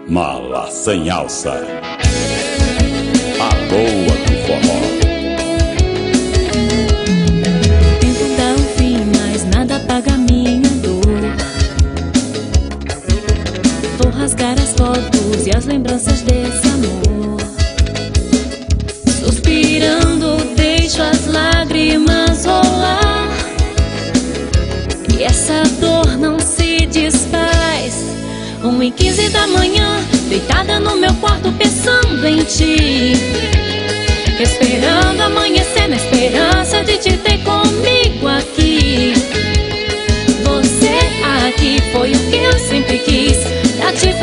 Mala sem alça, a boa do forró. Tento dar um fim, mas nada apaga minha dor. Vou rasgar as fotos e as lembranças desse amor. Suspirando, deixo as lágrimas rolar, e essa dor não se desfaz. 1h15 da manhã, deitada no meu quarto pensando em ti, esperando amanhecer na esperança de te ter comigo aqui. Você aqui foi o que eu sempre quis, pra te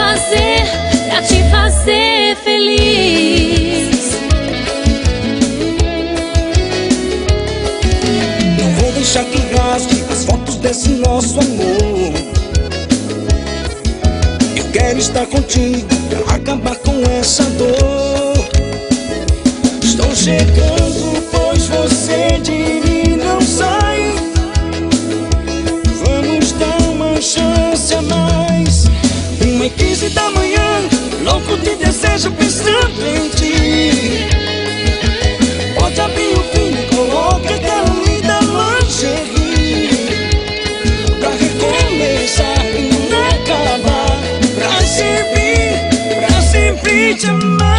fazer feliz. Não vou deixar que rasgue as fotos desse nosso amor. Quero estar contigo pra acabar com essa dor. Estou chegando, pois você de mim não sai. Vamos dar uma chance a mais. 1h15 da manhã, louco de desejo pensando em ti. Pode abrir o vinho, coloque aquela linda lingerie pra recomeçar e não acabar. Pra sempre te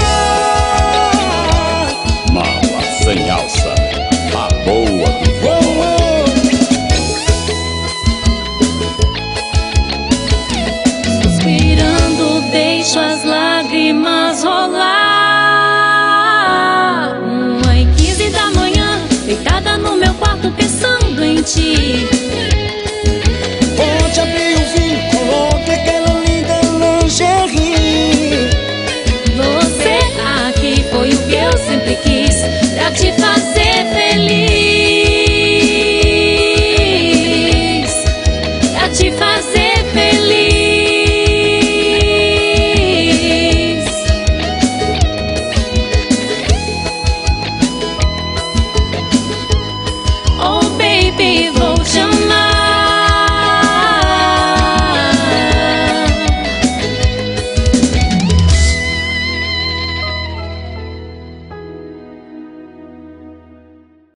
amar. Mala sem alça, a boa do forró. Suspirando, deixo as lágrimas rolar. 1h15 da manhã, deitada no meu quarto pensando em ti,